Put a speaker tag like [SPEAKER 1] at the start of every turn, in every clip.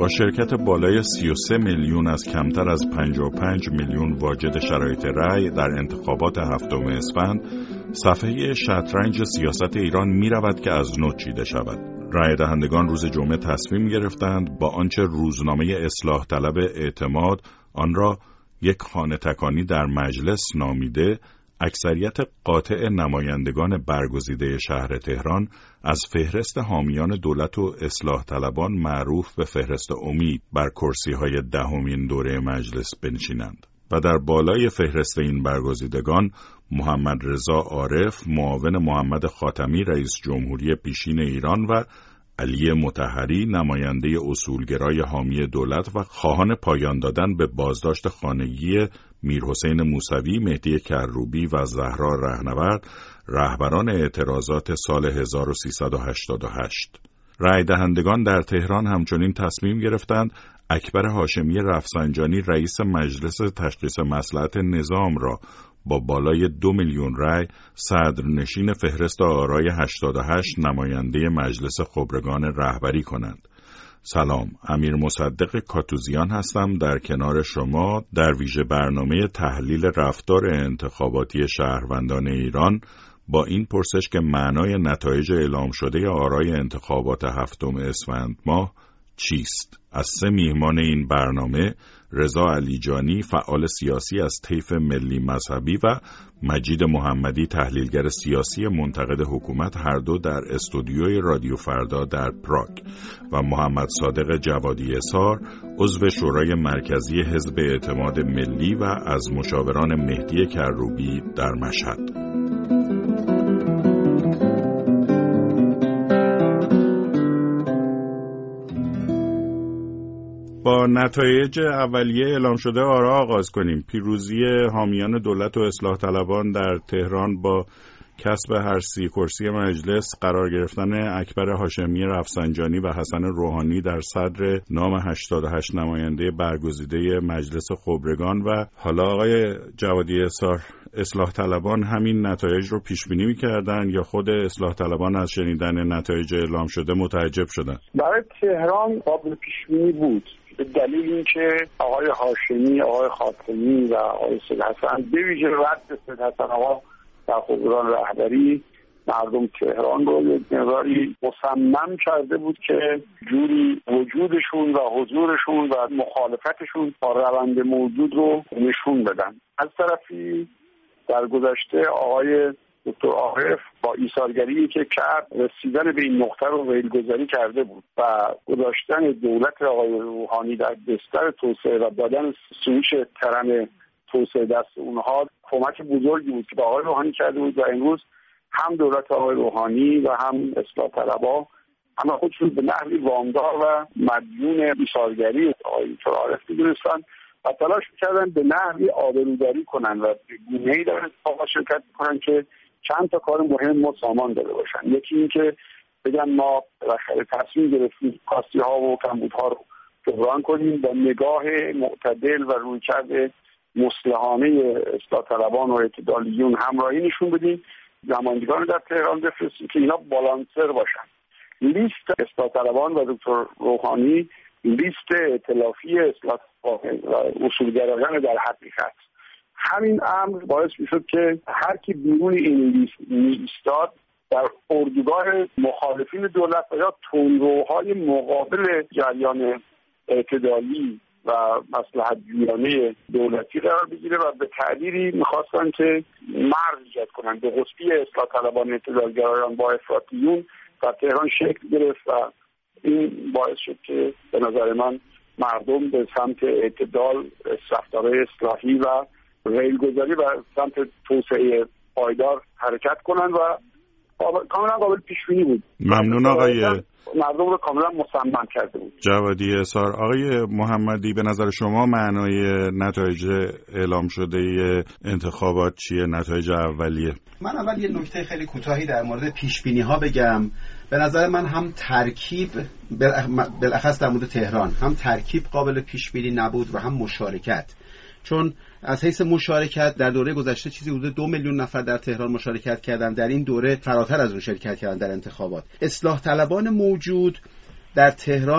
[SPEAKER 1] با شرکت بالای 33 میلیون از کمتر از 55 میلیون واجد شرایط رأی در انتخابات 7 اسفند، صفحه شطرنج سیاست ایران می رود که از نو چیده شود. رأی دهندگان روز جمعه تصمیم گرفتند با آنچه روزنامه اصلاح طلب اعتماد آن را یک خانه تکانی در مجلس نامیده، اکثریت قاطع نمایندگان برگزیده شهر تهران از فهرست حامیان دولت و اصلاح طلبان معروف به فهرست امید بر کرسی‌های 10مین دوره مجلس بنشینند و در بالای فهرست این برگزیدگان محمد رضا عارف معاون محمد خاتمی رئیس جمهوری پیشین ایران و علی مطهری نماینده اصولگرای حامی دولت و خواهان پایان دادن به بازداشت خانگی میرحسین موسوی، مهدی کروبی و زهرا رهنورد رهبران اعتراضات سال 1388. رای دهندگان در تهران همچنین تصمیم گرفتند اکبر هاشمی رفسنجانی رئیس مجلس تشخیص مصلحت نظام را با بالای 2 میلیون رای صدرنشین فهرست آرای 88 نماینده مجلس خبرگان رهبری کنند. سلام، امیر مصدق کاتوزیان هستم در کنار شما در ویژه برنامه تحلیل رفتار انتخاباتی شهروندان ایران با این پرسش که معنای نتایج اعلام شده آرای انتخابات 7 اسفند ماه چیست؟ از 3 میهمان این برنامه، رضا علیجانی فعال سیاسی از طیف ملی مذهبی و مجید محمدی تحلیلگر سیاسی منتقد حکومت، هر دو در استودیوی رادیو فردا در پراگ، و محمد صادق جوادی اصار عضو شورای مرکزی حزب اعتماد ملی و از مشاوران مهدی کروبی در مشهد. با نتایج اولیه اعلام شده آرا آغاز کنیم. پیروزی حامیان دولت و اصلاح طلبان در تهران با کسب هر 30 کرسی مجلس، قرار گرفتن اکبر هاشمی رفسنجانی و حسن روحانی در صدر نام 88 نماینده برگزیده مجلس خبرگان و حالا آقای جوادی اصار، اصلاح طلبان همین نتایج رو پیش بینی می‌کردن یا خود اصلاح طلبان از شنیدن نتایج اعلام شده متعجب شدن؟
[SPEAKER 2] برای تهران قابل پیش بینی بود، به دلیل اینکه آقای هاشمی، آقای خاتمی و آقای سید حسن، به ویژه رد سید حسن آقا در خبرگان رهبری، مردم تهران رو یک مقداری مصمم کرده بود که جوری وجودشون و حضورشون و مخالفتشون با روند موجود رو نشون بدن. از طرفی در گذشته آقای دکتر عارف با ایثارگری که کرد رسیدن به این نقطه رو ریلگذاری کرده بود و گذاشتن دولت آقای روحانی در بستر توسعه و دادن سویچ ترن توسعه دست اونها کمک بزرگی بود که با آقای روحانی کرده بود و امروز هم دولت آقای روحانی و هم اصلاح طلبها همه خودشون به نحوی وامدار و مدیون ایثارگری آقای دکتر عارف می‌دونستن و تلاش می‌کردن به نحوی آبروداری کنن و به گونه‌ای در انتخابات شرکت کنن که چند تا کار مهم و سامان داده باشن. یکی این که بگن ما بالاخره تصمیم گرفتیم کاستی‌ها و کمبودها رو جبران کنیم، با نگاه معتدل و رویکرد مصلحانه اصلاح طلبان و اعتدالیون همراهی نشون بدیم، نمایندگان رو در تهران بفرستیم که اینا بالانسر باشن. لیست اصلاح طلبان و دکتر روحانی لیست ائتلافی اصلاح و اصولگرایان در حقیقت. همین امر باعث میشد که هر کی بیرون این لیست می‌ایستاد در اردوگاه مخالفین دولت و یا تندروهای مقابل جریان اعتدالی و مصلحت جویانه دولتی قرار بگیره و به تعبیری میخواستن که مرز ایجاد کنن به قطبی اصلاح طلبان اعتدالگرایان با افراطیون در تهران شکل گرفت و این باعث شد که به نظر من مردم به سمت اعتدال، رفتارهای اصلاحی و ریلگذاری و سمت توسعه پایدار حرکت کنن و کاملا قابل پیش بینی بود.
[SPEAKER 1] ممنون آقای
[SPEAKER 2] مردم رو کاملا مصمم کرده بود.
[SPEAKER 1] جوادی اصار. آقای محمدی، به نظر شما معنای نتایج اعلام شده انتخابات چیه؟ نتایج اولیه.
[SPEAKER 3] من اول یه نکته خیلی کوتاهی در مورد پیش بینی ها بگم. به نظر من هم ترکیب بالاخص در مورد تهران هم ترکیب قابل پیش بینی نبود و هم مشارکت. چون از حیث مشارکت در دوره گذشته چیزی حدود 2 میلیون نفر در تهران مشارکت کردن، در این دوره فراتر از اون شرکت کردن در انتخابات. اصلاح طلبان موجود در تهران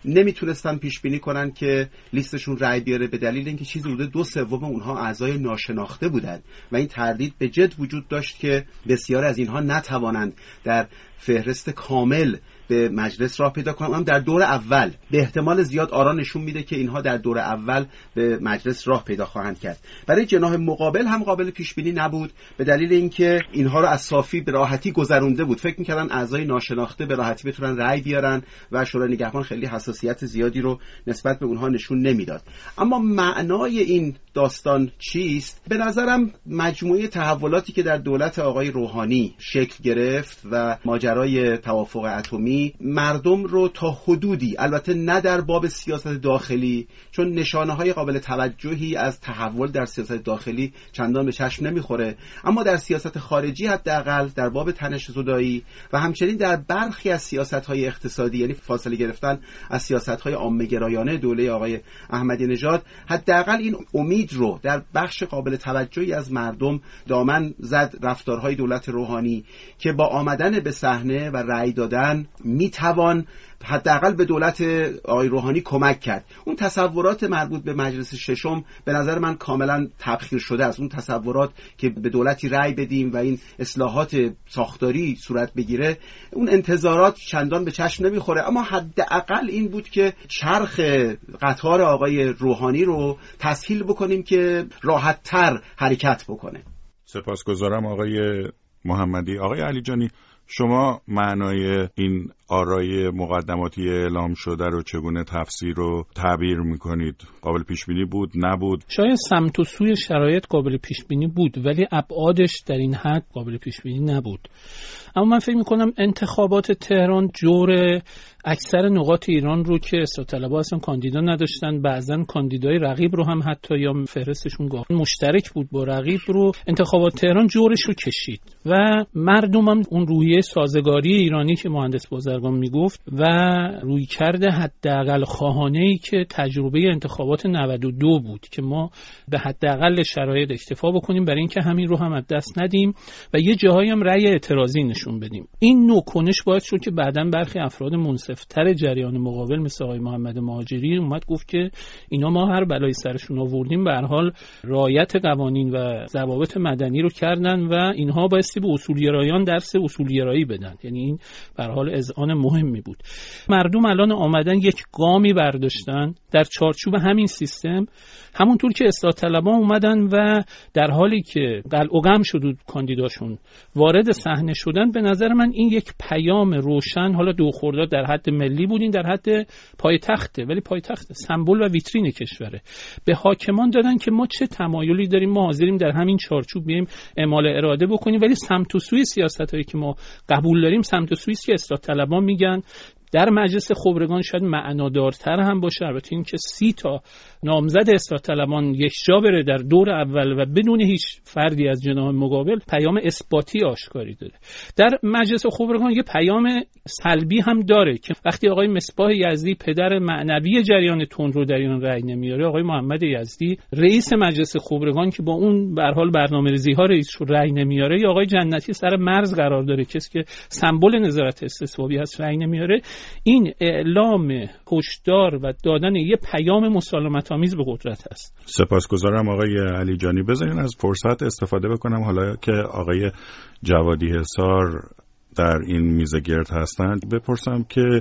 [SPEAKER 3] نمیتونستن پیش بینی کنن که لیستشون رأی بیاره، به دلیل اینکه چیزی حدود 2/3 اونها اعضای ناشناخته بودند و این تردید به جد وجود داشت که بسیار از اینها نتوانند در فهرست کامل به مجلس راه پیدا کنند. هم در دور اول به احتمال زیاد آرا نشون میده که اینها در دور اول به مجلس راه پیدا خواهند کرد. برای جناح مقابل هم قابل پیش بینی نبود، به دلیل اینکه اینها رو از صافی به راحتی گذرونده بود. فکر می‌کردن اعضای ناشناخته به راحتی بتونن رأی بیارن و شورای نگهبان خیلی حساسیت زیادی رو نسبت به اونها نشون نمیداد. اما معنای این داستان چیست؟ به نظرم مجموعه تحولاتی که در دولت آقای روحانی شکل گرفت و ماجرای توافق اتمی مردم رو تا حدودی، البته نه در باب سیاست داخلی، چون نشانه‌های قابل توجهی از تحول در سیاست داخلی چندان به چشم نمیخوره، اما در سیاست خارجی حداقل در باب تنش زدایی و همچنین در برخی از سیاست‌های اقتصادی، یعنی فاصله گرفتن از سیاست‌های عامه‌گرایانه دوله آقای احمدی نژاد، حداقل این امید رو در بخش قابل توجهی از مردم دامن زد رفتارهای دولت روحانی که با آمدن به صحنه و رأی دادن میتوان حداقل به دولت آقای روحانی کمک کرد. اون تصورات مربوط به مجلس ششم به نظر من کاملا تبخیر شده است. اون تصورات که به دولتی رأی بدیم و این اصلاحات ساختاری صورت بگیره، اون انتظارات چندان به چشم نمیخوره، اما حداقل این بود که چرخ قطار آقای روحانی رو تسهیل بکنیم که راحت‌تر حرکت بکنه.
[SPEAKER 1] سپاسگزارم آقای محمدی. آقای علیجانی، شما معنای این آرای مقدماتی اعلام شده رو چگونه تفسیر و تعبیر میکنید؟ قابل پیش بینی بود، نبود؟
[SPEAKER 4] شاید سمت و سوی شرایط قابل پیش بینی بود، ولی ابعادش در این حد قابل پیش بینی نبود. اما من فکر میکنم انتخابات تهران جور اکثر نقاط ایران رو که اصلاح طلبها اصلا کاندیدا نداشتن، بعضن کاندیدای رقیب رو هم حتی یا فهرستشون گاه مشترک بود با رقیب، رو انتخابات تهران جورش رو کشید و مردم هم اون روحیه سازگاری ایرانی که مهندس بازرگان میگفت و روی کرده حداقل خواهانه‌ای که تجربه انتخابات 92 بود که ما به حداقل شرایط اکتفا بکنیم برای اینکه همین رو هم از دست ندیم و یه جاهایی هم رأی اعتراضی نشون بدیم. این نوع کنش باعث شد که بعداً برخی افراد منصف‌تر جریان مقابل مثل آقای محمد مهاجری اومد گفت که اینا ما هر بلایی سرشون آوردیم، به هر حال رعایت قوانین و ضوابط مدنی رو کردن و اینها بایستی به اصولگرایان درس اصولگرایی بدن. یعنی این به هر حال اذعان مهمی بود. مردم الان آمدن یک گامی برداشتن در چارچوب همین سیستم، همونطور که اصلاح طلبها اومدن و در حالی که قلع و قم شد کاندیداشون وارد صحنه شدن، به نظر من این یک پیام روشن، حالا دو خرداد در حد ملی بودین، در حد پایتخته، ولی پایتخت سمبل و ویترین کشوره، به حاکمان دادن که ما چه تمایلی داریم، ما حاضریم در همین چارچوب بیایم اعمال اراده بکنیم، ولی سمت و سوی سیاستایی که ما قبول داریم سمت و سویی که اصلاح طلبها میگن در مجلس خبرگان شاید معنادارتر هم باشه. البته این که 30 تا نامزد اصلاح طلبان یک جا بره در دور اول و بدون هیچ فردی از جناح مقابل، پیام اثباتی آشکاری داره. در مجلس خبرگان یه پیام سلبی هم داره که وقتی آقای مصباح یزدی پدر معنوی جریان تندرو در ایران رأی نمیاره، آقای محمد یزدی رئیس مجلس خبرگان که با اون به هر حال برنامه‌ریزی‌ها رئیس شو رأی نمیاره، یا آقای جنتی سر مرز قرار داره کسی که سمبل نظارت استصوابی هست رأی نمیاره، این اعلام هشدار و دادن یه پیام مسالمت‌آمیز به قدرت است.
[SPEAKER 1] سپاسگزارم آقای علیجانی. بذارین از فرصت استفاده بکنم حالا که آقای جوادی حصار در این میز گرد هستند بپرسم که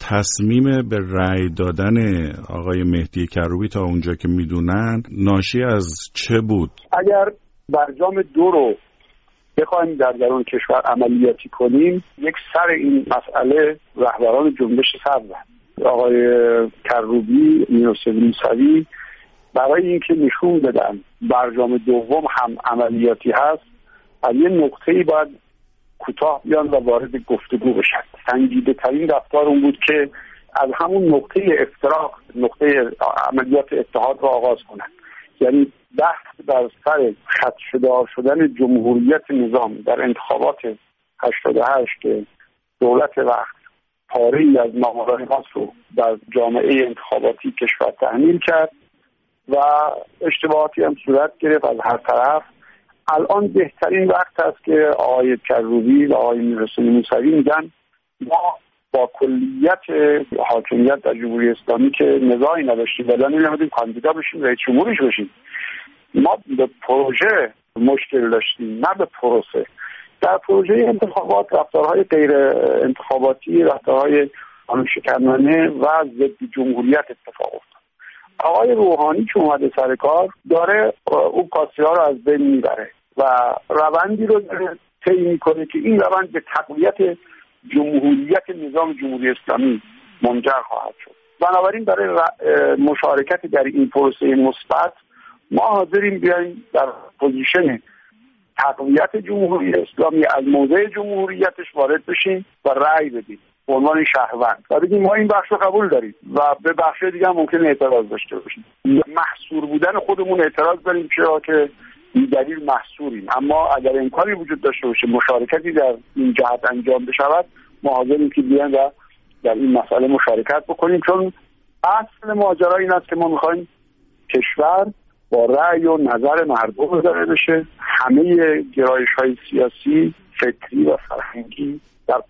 [SPEAKER 1] تصمیم به رأی دادن آقای مهدی کروبی تا اونجا که میدونن ناشی از چه بود؟
[SPEAKER 2] اگر برجام 2 رو بخوایم در درون کشور عملیاتی کنیم، یک سر این مسئله رهبران جنبش سبز آقای کروبی، میرحسین موسوی، برای اینکه نشون بدن برجام 2 هم عملیاتی هست، از یه نقطه‌ای باید کوتاه بیان و وارد گفتگو بشن. سنجیده ترین رفتار اون بود که از همون نقطه افتراق، نقطه عملیات اتحاد رو آغاز کنن. یعنی بحث در سر خدشه‌دار شدن جمهوریت نظام در انتخابات 88 که دولت وقت پاره‌ای از ماموران خاص رو در جامعه انتخاباتی کشور تحمیل کرد و اشتباهاتی هم صورت گرفت از هر طرف. الان بهترین وقت است که آقای کروبی و آقای میرحسین موسوی میگن ما با کلیت حاکمیت در جمهوری اسلامی که نزاعی نداشتیم ولی نمی‌دونیم کاندیدا بشیم رئیس جمهورش بشیم. ما به پروژه مشکل داشتیم نه به پروسه. در پروژه انتخابات رفتارهای غیر انتخاباتی، رفتارهای قانون‌شکنانه و ضد جمهوریت اتفاق افتاد. آقای روحانی که اومده سر کار داره اون کاسی‌ها رو از بین میبره و روندی رو داره طی میکنه که این روند به تقویت جمهوریت نظام جمهوری اسلامی منجر خواهد شد. بنابراین برای مشارکت در این پروسه مثبت ما حاضریم بیایم در پوزیشن تقویت جمهوری اسلامی از موضع جمهوریتش وارد بشیم و رأی بدیم به عنوان شهروند و بگیم ما این بخش رو قبول داریم و به بخش دیگه هم ممکنه اعتراض داشته باشیم. محصور بودن خودمون اعتراض داریم چرا که این دلیل محصوریم، اما اگر امکانی وجود داشته باشه مشارکتی در این جهت انجام بشود ما حاضریم که بیایم و در این مسئله مشارکت بکنیم، چون اصل ماجرا این است که ما میخوایم کشور با رأی و نظر مردم اداره بشه، همه گرایش‌های سیاسی، فکری و فرهنگی در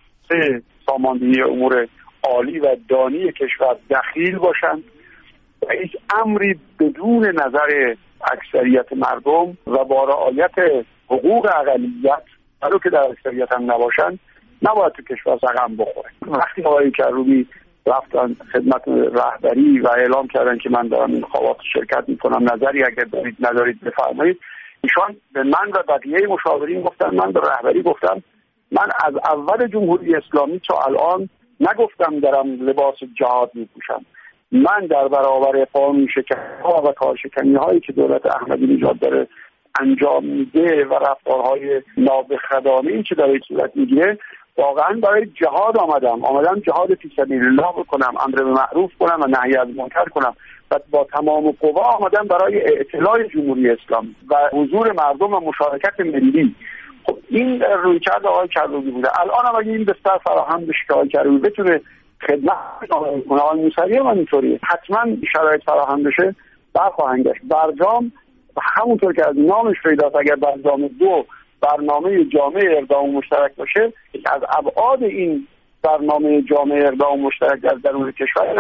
[SPEAKER 2] ساماندهی امور عالی و دانی کشور دخیل باشند و هیچ امری بدون نظر اکثریت مردم و با رعایت حقوق اقلیت ولو که در اکثریت هم نباشند نباید تو کشور رقم بخوره. وقتی آقای کروبی رفتن خدمت رهبری و اعلام کردن که من دارم این انتخابات شرکت میکنم، نظری اگر دارید ندارید بفرمایید، ایشان به من و بقیه مشاورین گفتن، من به رهبری گفتم من از اول جمهوری اسلامی تا الان نگفتم دارم لباس جهاد میپوشم. من در برابر قانون شکنی‌ها و کارشکنی‌هایی که دولت احمدی نژاد داره انجام میده و رفتارهای نابخردانه‌ای که داره صورت میگیره واقعا برای جهاد آمدم جهاد فی سبیل الله بکنم، امر به معروف کنم و نهی از منکر کنم و با تمام قوا آمدم برای اطلاع جمهوری اسلامی و حضور مردم و مشارکت ملی. خب این رویکرد آقای کروبی بوده. الان هم اگه این بستر فراهم بشه که آقای کروبی بتونه خدمت کنه، آقای موسوی هم اینطوریه، حتما شرایط فراهم بشه برخواهند گشت. برجام همونطور که از نامش پیداست اگر برجام 2 برنامه جامع اقدام مشترک باشه، از ابعاد این برنامه جامع اقدام مشترک در درون کشور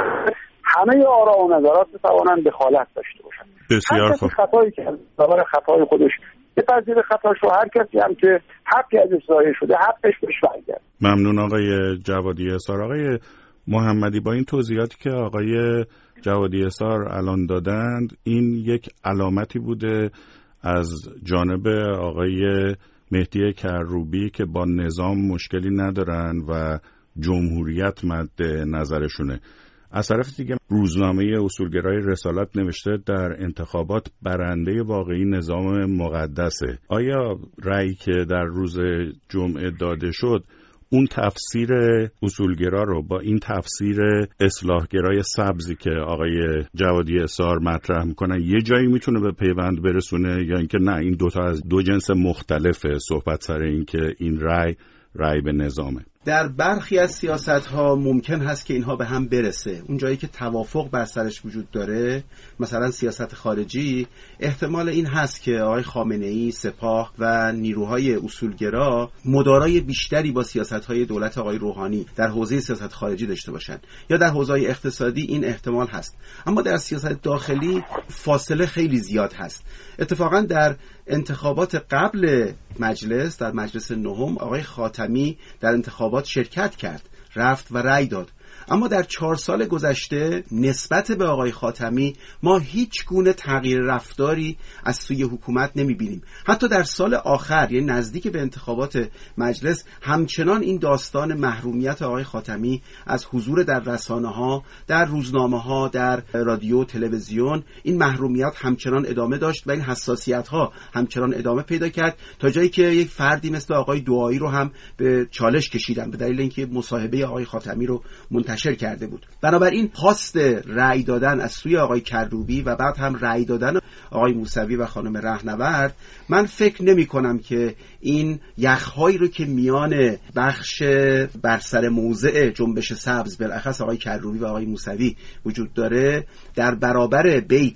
[SPEAKER 2] همه آرا و نظرات بتوانند دخالت داشته باشند.
[SPEAKER 1] بسیار خوب.
[SPEAKER 2] خطایی که از برابر خطای خودش بپذیره خطاش رو، هر کسی هم که حقی ازش ضایع شده حقش بهش برگرده.
[SPEAKER 1] ممنون آقای جوادی احصار. آقای محمدی، با این توضیحاتی که آقای جوادی احصار الان دادند، این یک علامتی بوده از جانب آقای مهدی کروبی که با نظام مشکلی ندارن و جمهوریت مد نظرشونه. از طرف دیگه روزنامه اصولگرای رسالت نوشته در انتخابات برنده واقعی نظام مقدسه. آیا رأیی که در روز جمعه داده شد اون تفسیر اصولگرا رو با این تفسیر اصلاحگرای سبزی که آقای جوادی احصار مطرح میکنن یه جایی میتونه به پیوند برسونه، یا اینکه نه این دوتا از دو جنس مختلفه صحبت سر این که این رأی به نظامه؟
[SPEAKER 3] در برخی از سیاست‌ها ممکن هست که اینها به هم برسه. اون جایی که توافق بر سرش وجود داره، مثلا سیاست خارجی، احتمال این هست که آقای خامنه‌ای، سپاه و نیروهای اصولگرا مدارای بیشتری با سیاست‌های دولت آقای روحانی در حوزه سیاست خارجی داشته باشند، یا در حوزه اقتصادی این احتمال هست. اما در سیاست داخلی فاصله خیلی زیاد هست. اتفاقا در انتخابات قبل مجلس، در مجلس نهم، آقای خاتمی در انتخابات شرکت کرد، رفت و رأی داد. اما در 4 سال گذشته نسبت به آقای خاتمی ما هیچ گونه تغییر رفتاری از سوی حکومت نمی‌بینیم. حتی در سال آخر، یعنی نزدیک به انتخابات مجلس، همچنان این داستان محرومیت آقای خاتمی از حضور در رسانه‌ها، در روزنامه‌ها، در رادیو، تلویزیون، این محرومیت همچنان ادامه داشت و این حساسیت‌ها همچنان ادامه پیدا کرد، تا جایی که یک فردی مثل آقای دعایی رو هم به چالش کشیدن به دلیل اینکه مصاحبه آقای خاتمی رو منتشر کرده بود. بنابراین خواست رأی دادن از سوی آقای کروبی و بعد هم رأی دادن آقای موسوی و خانم رهنورد، من فکر نمی کنم که این یخهایی رو که میان بخش بر سر موضع جنبش سبز، بالاخص آقای کروبی و آقای موسوی وجود داره، در برابر بیت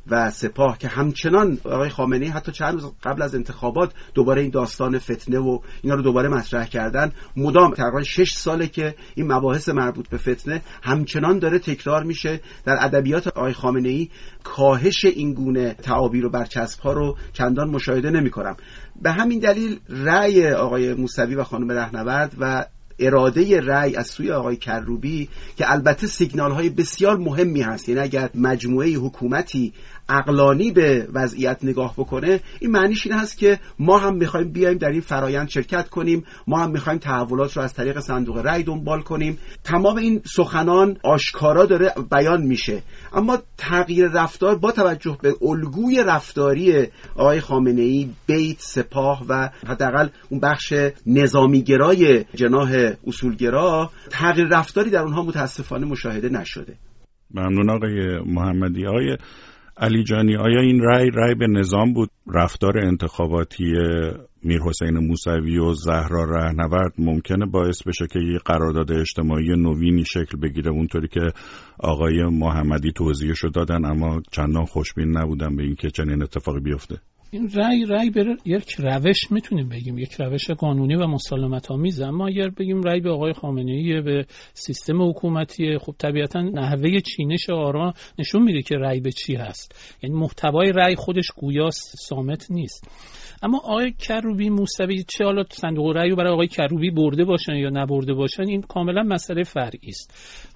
[SPEAKER 3] و سپاه که همچنان آقای خامنه‌ای حتی چند روز قبل از انتخابات دوباره این داستان فتنه و اینا رو دوباره مطرح کردن، مدام تقریبا 6 ساله که این مباحث مربوط به فتنه همچنان داره تکرار میشه. در ادبیات آقای خامنه‌ای کاهش این گونه تعابیر و برچسب‌ها رو چندان مشاهده نمی‌کنم. به همین دلیل رأی آقای موسوی و خانم رهنورد و اراده رأی از سوی آقای کروبی که البته سیگنال‌های بسیار مهمی هست، یعنی اگر مجموعه حکومتی عقلانی به وضعیت نگاه بکنه، این معنیش این هست که ما هم می‌خوایم بیایم در این فرایند شرکت کنیم، ما هم می‌خوایم تحولات رو از طریق صندوق رأی دنبال کنیم. تمام این سخنان آشکارا داره بیان میشه، اما تغییر رفتار با توجه به الگوی رفتاری آقای خامنه‌ای، بیت، سپاه و حداقل اون بخش نظامی‌گرای جناح اصولگرا، تغییر رفتاری در اونها متاسفانه مشاهده نشده.
[SPEAKER 1] ممنون آقای محمدی. آقای علی جانی، آیا این رأی به نظام بود؟ رفتار انتخاباتی میرحسین موسوی و زهرا رهنورد ممکنه باعث بشه که یه قرارداد اجتماعی نوینی شکل بگیره، اونطوری که آقای محمدی توضیحشو دادن، اما چندان خوشبین نبودن به این که چنین اتفاقی بیفته؟
[SPEAKER 4] این رأی به یک روش میتونیم بگیم، یک روش قانونی و مسالمت آمیز، اما اگر بگیم رأی به آقای خامنه‌ای، به سیستم حکومتی، خب طبیعتا نحوه چینش آرا نشون میده که رأی به چی هست، یعنی محتوای رأی خودش گویا صامت نیست. اما آقای کروبی، موسوی، چه حالا صندوق رأی رو برای آقای کروبی برده باشن یا نبرده باشن، این کاملا مسئله فرعی است.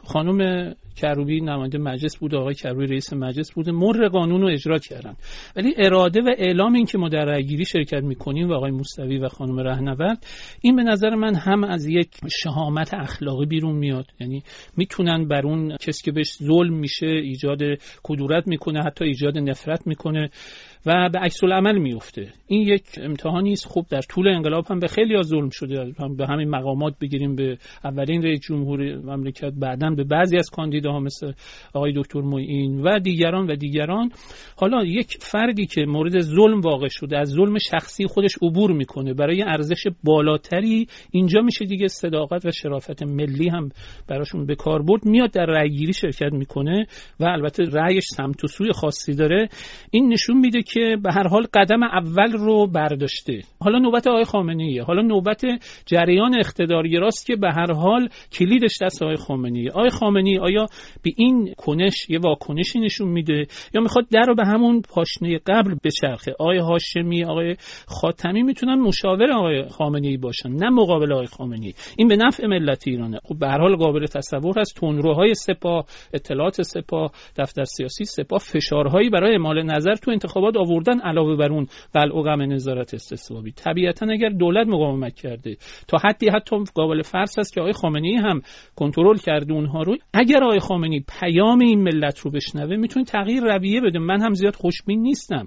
[SPEAKER 4] خانم کروبی نماینده مجلس بود، آقای کروبی رئیس مجلس بود، مر قانون رو اجرا کردن، ولی اراده و اعلام این که ما در رأیگیری شرکت می‌کنیم و آقای موسوی و خانم رهنورد، این به نظر من هم از یک شهامت اخلاقی بیرون میاد، یعنی میتونن بر اون کسی که بهش ظلم میشه ایجاد کدورت میکنه، حتی ایجاد نفرت میکنه و به عکس العمل میفته. این یک امتحانی است. خب در طول انقلاب هم به خیلی‌ها ظلم شده، هم به همین مقامات بگیریم، به اولین رئیس جمهور مملکت، بعداً به بعضی از کاندیداها مثل آقای دکتر معین و دیگران. حالا یک فردی که مورد ظلم واقع شده، از ظلم شخصی خودش عبور میکنه برای ارزش بالاتری، اینجا میشه دیگه صداقت و شرافت ملی هم براشون به کار برد، میاد در رأیگیری شرکت میکنه و البته رأیش سمت و سوی خاصی داره. این نشون میده که به هر حال قدم اول رو برداشته. حالا نوبت آقای خامنه‌ایه، حالا نوبت جریان اقتدارگراست که به هر حال کلیدش دست آقای خامنه‌ایه. آقای خامنه‌ای آیا به این کنش یه واکنشی نشون میده یا میخواد در رو به همون پاشنه قبل بچرخه؟ آقای هاشمی، آقای خاتمی میتونن مشاور آقای خامنه‌ای باشن، نه مقابل آقای خامنه‌ای. این به نفع ملت ایرانه. خب به هر حال قابل تصور هست تندروهای سپاه، اطلاعات سپاه، دفتر سیاسی سپاه فشارهایی برای اعمال نظر تو انتخابات آوردن، علاوه بر اون قلع و قم نظارت استصوابی. طبیعتا اگر دولت مقاومت کرده تا حدی حتی قابل فرض است که آقای خامنه‌ای هم کنترل کرده اونها رو، اگر آقای خامنه‌ای پیام این ملت رو بشنوه میتونه تغییر رویه بده. من هم زیاد خوشبین نیستم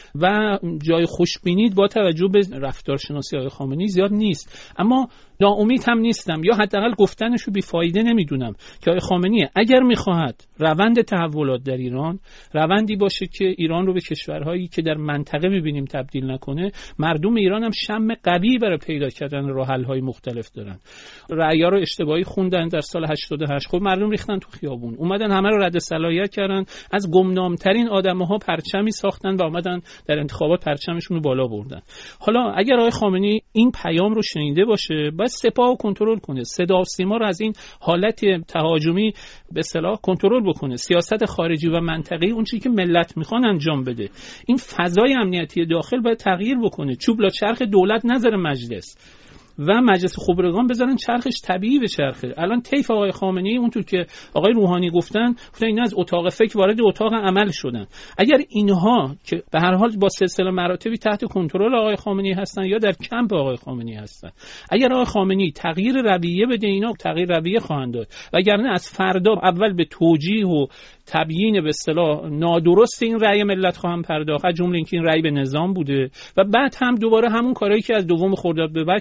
[SPEAKER 4] و جای خوشبینی با توجه به رفتارشناسی آقای خامنه‌ای زیاد نیست، اما ناامید هم نیستم، یا حداقل گفتنش رو بیفایده نمیدونم که آقای خامنه‌ای اگر میخواهد روند تحولات در ایران روندی باشه که ایران رو به کشورهایی که در منطقه میبینیم تبدیل نکنه، مردم ایران هم شم قوی برای پیدا کردن راه حل‌های مختلف دارن. رأی‌ها رو اشتباهی خوندن در سال 88، خب مردم ریختن تو خیابون، اومدن همه رو رد صلاحیت کردن، از گمنام‌ترین آدم‌ها پرچمی ساختن و اومدن در انتخابات پرچمشون رو بالا بردن. حالا اگر آقای خامنه‌ای این پیام رو شنیده باشه، باید سپاه رو کنترل کنه، صدا و سیما رو از این حالت تهاجمی به اصطلاح کنترل بکنه، سیاست خارجی و منطقه‌ای اون چیزی که ملت میخوان انجام بده. این فضای امنیتی داخل باید تغییر بکنه، چوب لا چرخ دولت نذاره مجلس و مجلس خبرگان بذارن چرخش طبیعی به چرخه. الان طیف آقای خامنه‌ای اونطور که آقای روحانی گفتن اینا از اتاق فکر وارد اتاق عمل شدن. اگر اینها که به هر حال با سلسله مراتبی تحت کنترل آقای خامنه‌ای هستن یا در کمپ آقای خامنه‌ای هستن، اگر آقای خامنه‌ای تغییر رویه بده، اینا تغییر رویه خواهند داد، وگرنه از فردا اول به توجیه و تبیین به اصطلاح نادرست این رأی ملت خواهم پرداخت، جمله اینکه این رأی به نظام بوده، و بعد هم دوباره همون کارهایی که از دوم خرداد به بعد کردن،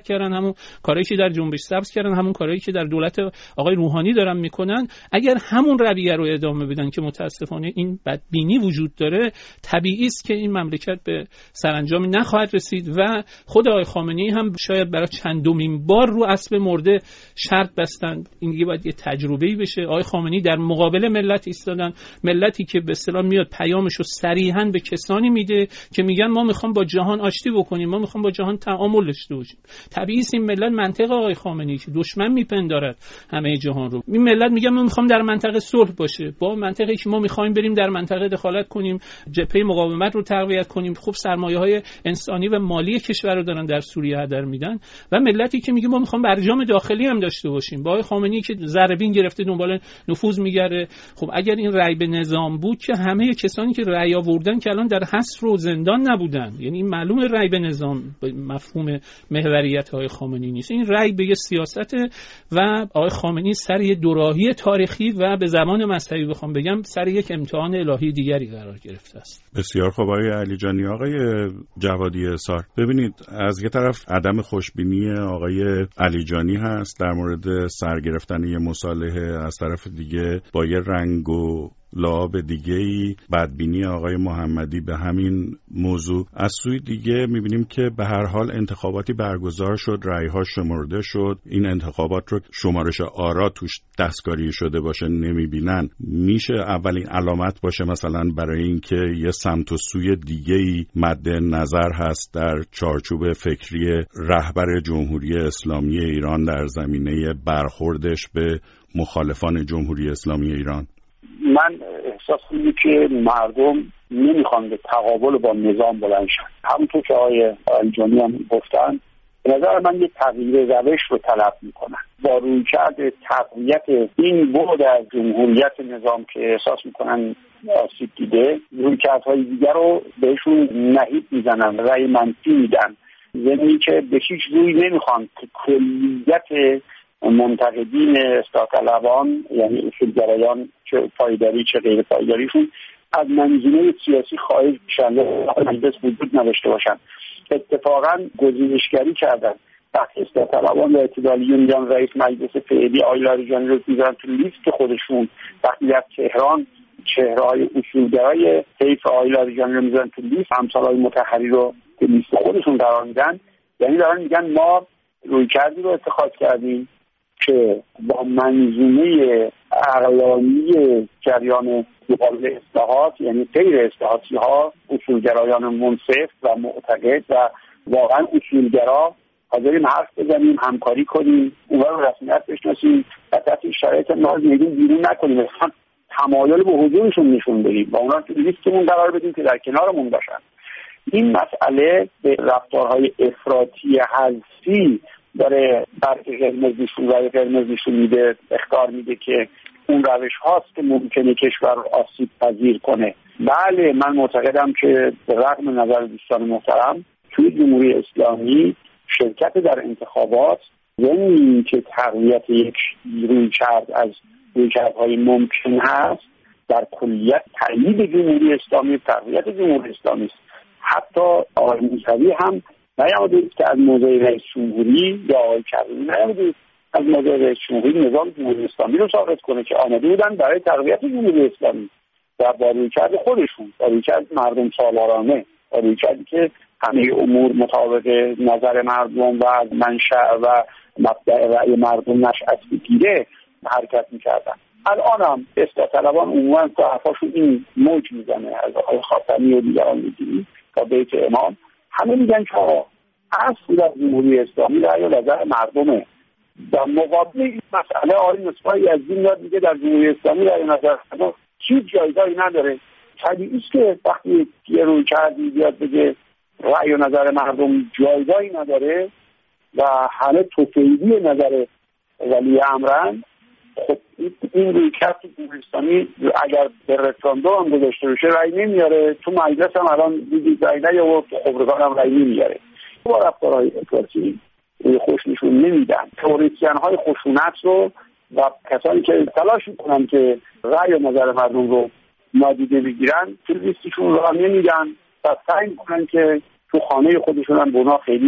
[SPEAKER 4] همون کارهایی که در جنبش سبز کردن، همون کارهایی که در دولت آقای روحانی دارن میکنن، اگر همون رویه رو ادامه بدن که متاسفانه این بدبینی وجود داره، طبیعی است که این مملکت به سرانجامی نخواهد رسید و خود آقای خامنه‌ای هم شاید برای چندمین بار رو اسب مرده شرط بستن. این دیگه باید یه تجربه‌ای بشه. آقای خامنه‌ای در مقابل ملت ایستادن، ملتی که به اصطلاح میاد پیامش رو صریحاً به کسانی میده که میگن ما میخوام با جهان آشتی بکنیم، ما میخوام با جهان تعامل داشته باشیم. طبیعی است این ملت منطق آقای خامنه‌ای که دشمن میپندارد همه جهان رو، این ملت میگه ما میخوام در منطقه صلح باشه، با منطقی که ما میخوایم بریم در منطقه دخالت کنیم، جبهه مقاومت رو تقویت کنیم. خب سرمایه‌های انسانی و مالی کشور رو دارن در سوریه هدر میدن و ملتی که میگه ما میخوام برجام داخلی هم داشته باشیم، با آقای خامنه‌ای که ذره‌بین گرفته دنبال نفوذ میگره. خب اگر این رأی به نظام بود که همه کسانی که رأی آوردن که الان در حبس و زندان نبودن، یعنی این معلومه رأی به نظام مفهوم محوریت آقای خامنه‌ای نیست، این رأی به یه سیاست و آقای خامنه‌ای سر یه دوراهی تاریخی و به زبان مذهبی بخوام بگم سر یک امتحان الهی دیگری قرار گرفته است.
[SPEAKER 1] بسیار خوب آقای علیجانی. آقای جوادی احصار، ببینید از یه طرف عدم خوشبینی آقای علیجانی هست در مورد سرگرفتن یه مصالحه، از طرف دیگه با یه رنگ و لعاب دیگه‌ای بدبینی آقای محمدی به همین موضوع. از سوی دیگه می‌بینیم که به هر حال انتخاباتی برگزار شد، رأی‌ها شمرده شد. این انتخابات رو شمارش آرا توش دستکاری شده باشه نمی‌بینن. میشه اولین علامت باشه مثلا برای اینکه یه سمت و سوی دیگه‌ای مد نظر هست در چارچوب فکری رهبر جمهوری اسلامی ایران در زمینه برخوردش به مخالفان جمهوری اسلامی ایران.
[SPEAKER 2] من احساس می‌کنم که مردم نمیخوان به تقابل با نظام بلند شن. همونطور که آقای علیجانی هم گفتن، به نظر من یه تغییر روش رو طلب میکنن با رویکرد تقویت این بعد از جمهوریت نظام که احساس میکنن آسیب دیده، رویکردهای دیگر رو بهشون نهیب میزنن، رأی منفی میدن، یعنی که به هیچ روی نمیخوان که کلیت منتقدین اصلاح طلبان، یعنی اصولگرایان چه پایداری چه غیر پایداریشون، از منظومه سیاسی خارج بشن، مجلس وجود نداشته باشن. اتفاقا گزینشگری کردن. وقتی اصلاح طلبان و اعتدالیون میگن رئیس مجلس فعلی آقای لاریجانی رو میذارن تو لیست خودشون، وقتی در تهران چهره‌های اصولگرای حیف آقای لاریجانی رو میذارن تو لیست، همسال‌های مطهری رو تو لیست خودشون قرار میدن، یعنی دارن میگن ما رویکردی رو اتخاذ کردیم که با منظومه عقلانی جریان مقابل اصلاحات، یعنی غیر اصلاحاتی ها، اصولگرایان منصف و معتقد و واقعا اصولگرا، حاضریم حرف بزنیم، همکاری کنیم، اونها رو رسمیت بشناسیم و تحت شرایط ما میگیم بیرون نکنیم، مثلا تمایل به حضورشون نشون بدیم و اونا تو لیستمون قرار بدیم که در کنارمون باشن. این مسئله به رفتارهای افراطی حزبی داره برق قرمز نشون میده، اخطار میده که اون روش هاست که ممکنه کشور رو آسیب پذیر کنه. بله، من معتقدم که به رغم نظر دوستان محترم توی جمهوری اسلامی شرکت در انتخابات، یعنی که تقویت یک رویکرد از رویکردهای ممکن هست، در کلیت تأیید جمهوری اسلامی، تقویت جمهوری اسلامی است. حتی آقای موسوی هم نیامده که از موضع رئیس جمهوری یا آقای کریمی نیامده از موضع رئیس جمهوری نظام جمهوری اسلامی رو ثابت کنه، که آمده بودن برای تقویت جمهوری اسلامی و با رویکرد خودشون، با رویکرد مردم سالارانه، با رویکردی که همه امور مطابق نظر مردم و از منشأ و مبدأ رأی مردم نشأت بگیره حرکت میکردن. الان هم اصلاح طلبان عموما تو حرفاشون این موج میزنه، از آقای خاتمی و دیگران میگیری تا بیت امام، همه میگن که اصل در جمهوری اسلامی رأی و نظر مردمه. در مقابل این مسئله آقای مصباحی از این یاد میگه در جمهوری اسلامی رأی و نظر مردم هیچ جایگاهی نداره. طبیعی است که وقتی یه روی کردی بیاد بگه رأی و نظر مردم جایگاهی نداره و همه توفیدی نظر ولی امرن، خب این روی کرد جمهوری اسلامی اگر به رفراندوم هم گذاشته بشه رأی نمیاره، تو مجلس هم الان دیدید رأی نیاورد، تو خبرگان هم رأی نمیاره. با رفتارهای افراطی خوش نشون نمیدن. تئوریسین های خشونت رو و کسانی که تلاش میکنن که رأی و نظر مردم رو نادیده بگیرن تو لیستشون راه نمیدن و سعی میکنن که تو خانه خودشون هم به اونا خیلی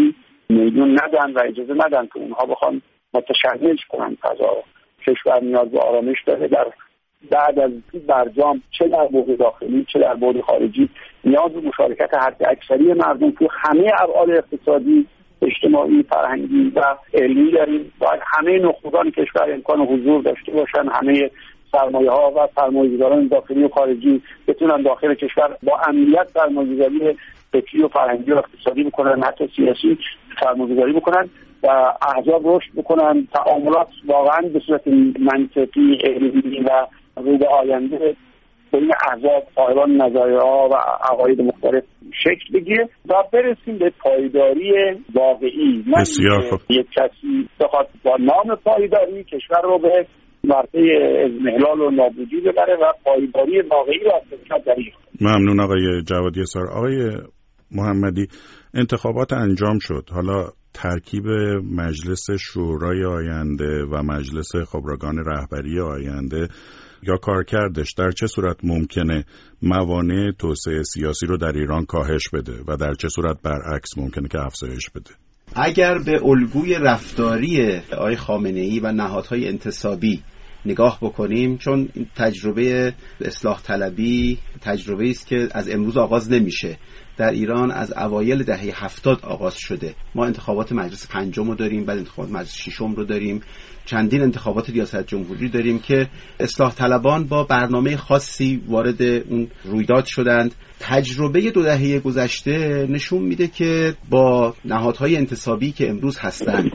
[SPEAKER 2] میلیون ندن و اجازه ندن که اونها بخوان متشنج کنن فضا. کشور نیاز به آرامش داره در بعد از برجام، چه در بعد داخلی چه در بعد خارجی، نیاز به مشارکت حد اکثری مردم تو همه ابعاد اقتصادی، اجتماعی، فرهنگی و علمی داریم. باید همه نخبگان کشور امکان حضور داشته باشن، همه سرمایه‌ها و سرمایه‌گذاران داخلی و خارجی بتونن داخل کشور با امنیت سرمایه‌گذاری فکری و فرهنگی و اقتصادی بکنن، حتی سیاسی سرمایه‌گذاری بکنن و احزاب رشد بکنن، تعاملات واقعا به صورت منطقی، علمی و رو به آینده بین احزاب، صاحبان نظریه‌ها و عقاید مختلف شکل بگیره و برسیم به پایداری واقعی. نه یک کسی بخواد با نام پایداری کشور رو به مرحله اضمحلال و نابودی ببره و پایداری واقعی رو از کشور دریغ.
[SPEAKER 1] ممنون آقای جوادی اسار. آقای محمدی، انتخابات انجام شد. حالا ترکیب مجلس شورای آینده و مجلس خبرگان رهبری آینده یا کارکردش در چه صورت ممکنه موانع توسعه سیاسی رو در ایران کاهش بده و در چه صورت برعکس ممکنه که افزایش بده؟
[SPEAKER 3] اگر به الگوی رفتاری آقای خامنه‌ای و نهادهای انتصابی نگاه بکنیم، چون تجربه اصلاح طلبی تجربه است که از امروز آغاز نمیشه، در ایران از اوایل دهه 70 آغاز شده. ما انتخابات مجلس پنجم رو داریم، بعد انتخابات مجلس ششم رو داریم، چندین انتخابات ریاست جمهوری داریم که اصلاح طلبان با برنامه خاصی وارد اون رویداد شدند. تجربه 2 دهه گذشته نشون میده که با نهادهای انتصابی که امروز هستند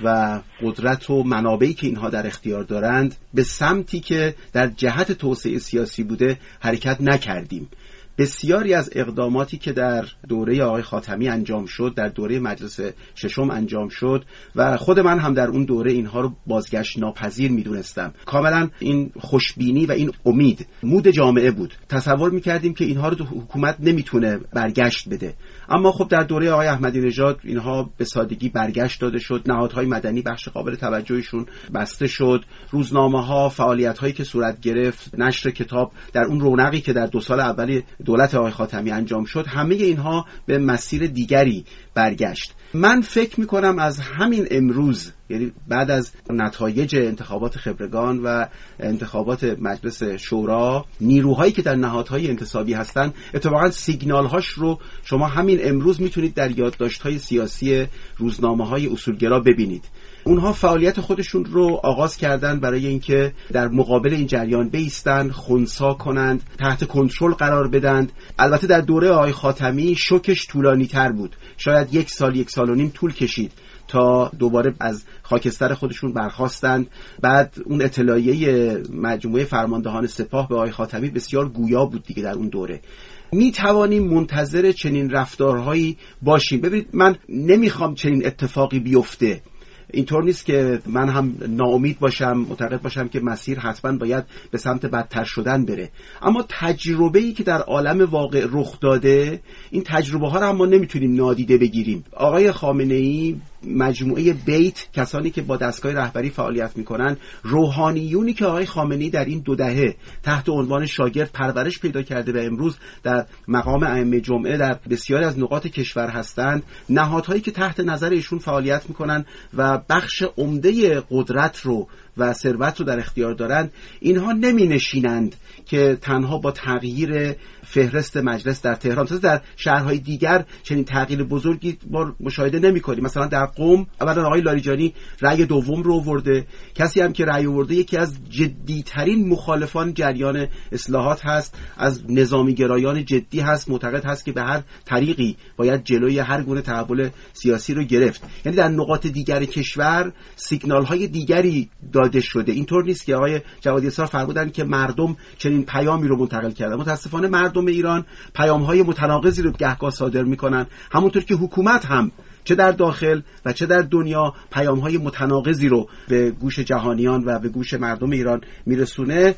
[SPEAKER 3] و قدرت و منابعی که اینها در اختیار دارند، به سمتی که در جهت توسعه سیاسی بوده حرکت نکردیم. بسیاری از اقداماتی که در دوره آقای خاتمی انجام شد، در دوره مجلس ششم انجام شد و خود من هم در اون دوره اینها رو بازگشت ناپذیر میدونستم. کاملا این خوشبینی و این امید مود جامعه بود. تصور میکردیم که اینها رو حکومت نمیتونه برگشت بده، اما خب در دوره آقای احمدی نژاد اینها به سادگی برگشت داده شد. نهادهای مدنی بخش قابل توجهشون بسته شد، روزنامه‌ها، فعالیت‌هایی که صورت گرفت، نشر کتاب در اون رونقی که در 2 سال اولی دولت آقای خاتمی انجام شد، همه اینها به مسیر دیگری برگشت. من فکر میکنم از همین امروز، یعنی بعد از نتایج انتخابات خبرگان و انتخابات مجلس شورا، نیروهایی که در نهادهای انتصابی هستن اتفاقا سیگنال‌هاش رو شما همین امروز میتونید در یادداشت‌های سیاسی روزنامه‌های اصولگرا ببینید. اونها فعالیت خودشون رو آغاز کردن برای اینکه در مقابل این جریان بایستن، خنثی کنند، تحت کنترل قرار بدند. البته در دوره آقای خاتمی شوکش طولانی‌تر بود، شاید 1 سال 1 سال و نیم طول کشید تا دوباره از خاکستر خودشون برخاستند. بعد اون اطلاعیه مجموعه فرماندهان سپاه به آقای خاتمی بسیار گویا بود دیگه در اون دوره. می توانیم منتظر چنین رفتارهایی باشیم. ببینید، من نمیخوام چنین اتفاقی بیفته. اینطور نیست که من هم ناامید باشم، معتقد باشم که مسیر حتما باید به سمت بدتر شدن بره، اما تجربه‌ای که در عالم واقع رخ داده، این تجربه ها رو هم ما نمیتونیم نادیده بگیریم. آقای خامنه‌ای، مجموعه بیت، کسانی که با دستگاه رهبری فعالیت میکنن، روحانیونی که آقای خامنه‌ای در این 2 دهه تحت عنوان شاگرد پرورش پیدا کرده و امروز در مقام ائمه جمعه در بسیاری از نقاط کشور هستند، نهادهایی که تحت نظر ایشون فعالیت میکنن و بخش عمده قدرت رو و ثروت رو در اختیار دارند، اینها نمی نشینند که تنها با تغییر فهرست مجلس در تهران، در شهرهای دیگر چنین تغییر بزرگی ما مشاهده نمی کنیم. مثلا در قم اولا آقای لاریجانی رأی دوم رو آورده، کسی هم که رأی آورده یکی از جدیترین مخالفان جریان اصلاحات هست، از نظامی گرایان جدی هست، معتقد هست که به هر طریقی باید جلوی هر گونه تحول سیاسی رو گرفت. یعنی در نقاط دیگر کشور سیگنال های دیگری داده شده. اینطور نیست که آقای جوادی اسار فرمودن که مردم چنین پیامی رو منتقل کردن. متاسفانه مردم ایران پیام‌های متناقضی رو گهگاه صادر می‌کنن، همونطور که حکومت هم چه در داخل و چه در دنیا پیام‌های متناقضی رو به گوش جهانیان و به گوش مردم ایران میرسونه.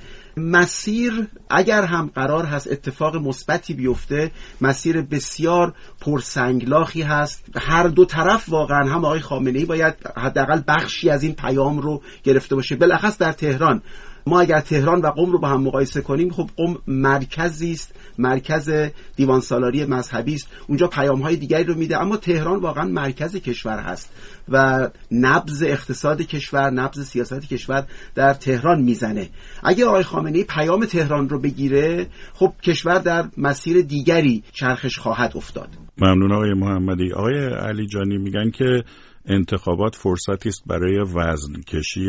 [SPEAKER 3] مسیر اگر هم قرار هست اتفاق مثبتی بیفته، مسیر بسیار پرسنگلاخی هست. هر دو طرف واقعا، هم آقای خامنه‌ای باید حداقل بخشی از این پیام رو گرفته باشه. بالاخص در تهران ما اگر تهران و قم رو با هم مقایسه کنیم، خب قم مرکزی است، مرکز دیوان سالاری مذهبی است، اونجا پیام‌های دیگری رو میده، اما تهران واقعا مرکز کشور هست و نبض اقتصاد کشور، نبض سیاست کشور در تهران میزنه. اگه آقای خامنه‌ای پیام تهران رو بگیره، خب کشور در مسیر دیگری چرخش خواهد افتاد.
[SPEAKER 1] ممنون آقای محمدی. آقای علیجانی میگن که انتخابات فرصتی است برای وزن کشی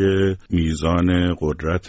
[SPEAKER 1] میزان قدرت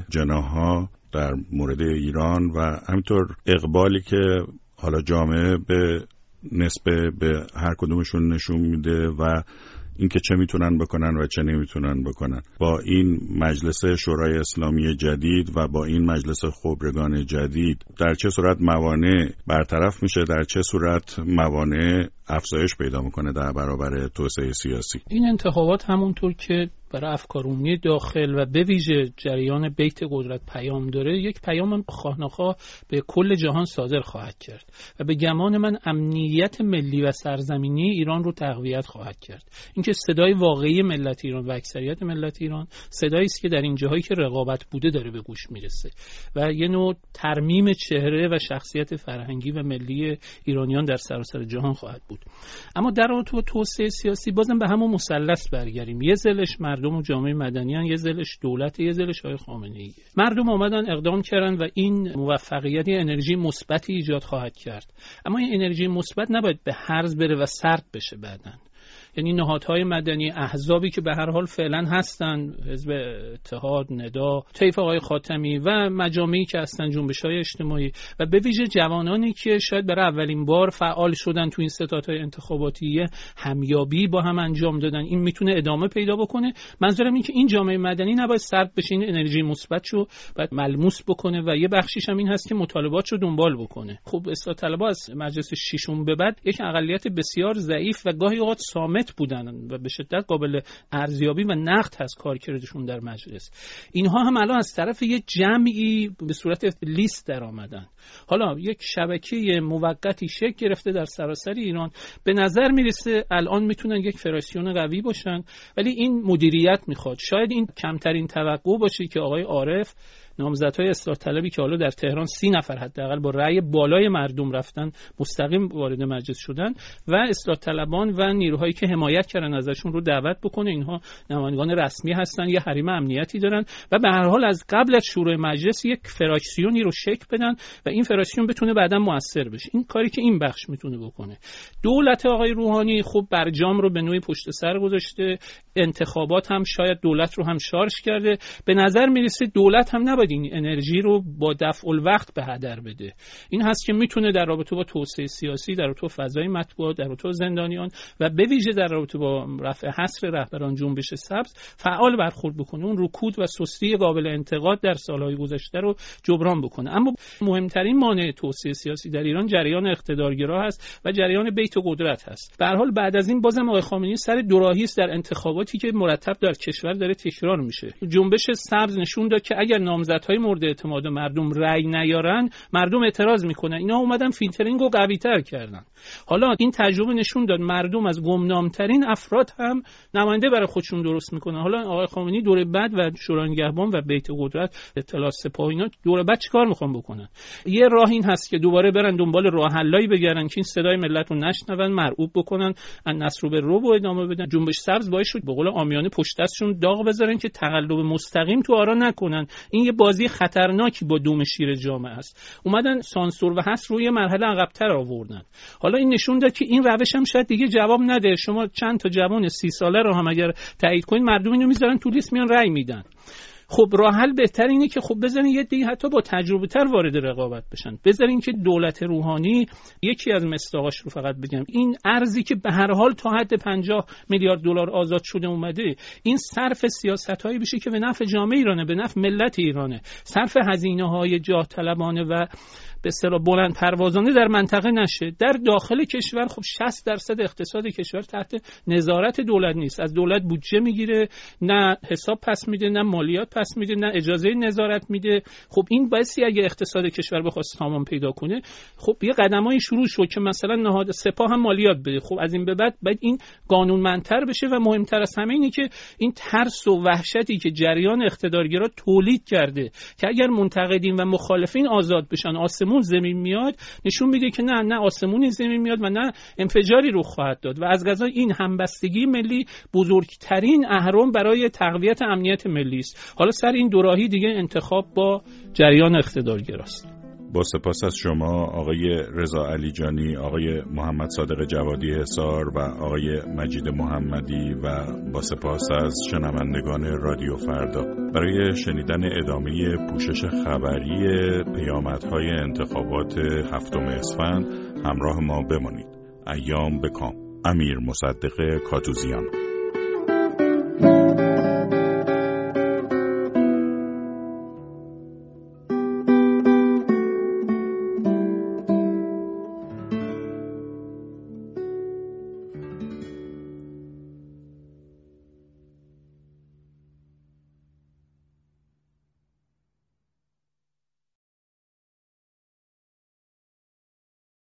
[SPEAKER 1] جناح‌ها در مورد ایران و همینطور اقبالی که حالا جامعه به نسبت به هر کدومشون نشون میده و اینکه چه میتونن بکنن و چه نمیتونن بکنن. با این مجلس شورای اسلامی جدید و با این مجلس خبرگان جدید در چه صورت موانع برطرف میشه، در چه صورت موانع افزایش پیدا میکنه در برابر توسعه سیاسی؟
[SPEAKER 4] این انتخابات همونطور که برای افکارعمومی داخل و به ویژه جریان بیت قدرت پیام داره، یک پیام خواه‌ناخواه به کل جهان صادر خواهد کرد و به گمان من امنیت ملی و سرزمینی ایران رو تقویت خواهد کرد. اینکه صدای واقعی ملت ایران و اکثریت ملت ایران صدایی است که در این جاهایی که رقابت بوده داره به گوش میرسه و یه نوع ترمیم چهره و شخصیت فرهنگی و ملی ایرانیان در سراسر جهان خواهد بود. اما در رابطه با توسعه سیاسی بازم به همون مثلث برگردیم. یه زلش مردم و جامعه مدنیان، یه زلش دولت، یه زلش آقای خامنه‌ای. مردم اومدن اقدام کردن و این موفقیت انرژی مثبتی ایجاد خواهد کرد. اما این انرژی مثبت نباید به هرز بره و سرد بشه بعداً. یعنی نهادهای مدنی، احزابی که به هر حال فعلا هستن، حزب اتحاد، ندا، طیف آقای خاتمی و مجامعی که هستن، جنبش‌های اجتماعی و به ویژه جوانانی که شاید برای اولین بار فعال شدن تو این ستادهای انتخاباتی، همیابی با هم انجام دادن، این میتونه ادامه پیدا بکنه. منظورم این که این جامعه مدنی نباید سرد بشه، این انرژی مثبتشو باید ملموس بکنه و یه بخشیش هم این هست که مطالباتشو دنبال بکنه. خب اصلاح طلبها از مجلس ششم به بعد یک اقلیت بسیار ضعیف و گاهی اوقات صامت بودن و به شدت قابل ارزیابی و نقد هست کارکردشون در مجلس. اینها هم الان از طرف یک جمعی به صورت لیست در آمدن. حالا یک شبکه موقتی شکل گرفته در سراسر ایران. به نظر میرسه الان میتونن یک فدراسیون قوی باشن، ولی این مدیریت میخواد. شاید این کمترین توقع باشه که آقای عارف، نامزدهای اصلاح طلبی که حالا در تهران 30 نفر حداقل با رأی بالای مردم رفتن مستقیم وارد مجلس شدن و اصلاح طلبان و نیروهایی که حمایت کردن ازشون رو دعوت بکنه. اینها نمایندگان رسمی هستن، یه حریم امنیتی دارن و به هر حال از قبل از شروع مجلس یک فراکسیونی رو شکل بدن و این فراکسیون بتونه بعداً موثر بشه. این کاری که این بخش میتونه بکنه. دولت آقای روحانی خب برجام رو به نوعی پشت سر گذاشته، انتخابات هم شاید دولت رو هم شارژ کرده. به نظر میرسه دولت هم نباید این انرژی رو با دفع الوقت به هدر بده. این هست که میتونه در رابطه با توسعه سیاسی، در رابطه با فضای مطبوعات، در رابطه با زندانیان و به ویژه در رابطه با رفع حصر رهبران جنبش سبز فعال برخورد بکنه، اون رکود و سستی قابل انتقاد در سالهای گذشته رو جبران بکنه. اما مهمترین مانع توسعه سیاسی در ایران جریان اقتدارگرا هست و جریان بیت قدرت هست. به هر حال بعد از این بازم آقای خامنه‌ای سر دوراهی است در انتخاباتی که مرتب در کشور داره تکرار میشه. جنبش سبز نشون داد که اگر نامزدهای مورد اعتماد مردم رأی نیارن، مردم اعتراض میکنن. اینا اومدن فیلترینگ رو قوی‌تر کردن. حالا این تجربه نشون داد مردم از گمنامترین افراد هم نماینده برای خودشون درست میکنن. حالا آقای خامنه‌ای دوره بعد و شورای نگهبان و بیت قدرت، اطلاع سپاه، اینا دوره بعد چیکار میخوان بکنن؟ یه راه این هست که دوباره برن دنبال راه حلایی بگردن که این صدای ملت رو نشنون، مرعوب بکنن، نصر به رو ادامه بدن. جنبش سبز باعث شد به قول عامیانه پشت دستشون داغ بذارن که تقلب مستقیم تو آرا نکنن. این یه بازی خطرناکی با دوم شیر جامعه است. اومدن سانسور و حصر روی مرحله عقب‌تر آوردن. حالا این نشون داد که این روش هم شاید دیگه جواب نده. شما چند تا جوان 30 ساله رو هم اگر تایید کنید، مردم اینو میذارن تو لیست، میان رأی میدن. خب راه حل بهتر اینه که خب بذارین یه دیگه حتی با تجربه تر وارد رقابت بشن. بذارین که دولت روحانی، یکی از مصداقاش رو فقط بگم، این ارزی که به هر حال تا حد 50 میلیارد دلار آزاد شده اومده، این صرف سیاستایی بشه که به نفع جامعه ایرانه، به نفع ملت ایرانه. صرف هزینه‌های جاه طلبانه و به اصطلاح بلند پروازانه در منطقه نشه. در داخل کشور خب 60% اقتصاد کشور تحت نظارت دولت نیست. از دولت بودجه میگیره، نه حساب پس میده، نه مالیات پس میده، نه اجازه نظارت میده. خب این باعثی اگه اقتصاد کشور بخواد سامان پیدا کنه، خب یه قدمای شروع شد که مثلا نهاد سپاه هم مالیات بده. خب از این به بعد باید این قانونمندتر بشه و مهمتر از همه اینه که این ترس و وحشتی که جریان اقتدارگرا تولید کرده که اگر منتقدین و مخالفین آزاد بشن آسمون زمین میاد، نشون میده که نه آسمونی زمین میاد و نه انفجاری رخ خواهد داد. و از قضا این همبستگی ملی بزرگترین اهرم برای تقویت امنیت ملی است. حالا سر این دوراهی دیگه انتخاب با جریان اقتدارگراست.
[SPEAKER 1] با سپاس از شما آقای رضا علیجانی، آقای محمد صادق جوادی حصار و آقای مجید محمدی و با سپاس از شنوندگان رادیو فردا. برای شنیدن ادامه پوشش خبری پیامدهای انتخابات 7 اسفند همراه ما بمانید. ایام بکام. امیر مصدق کاتوزیان.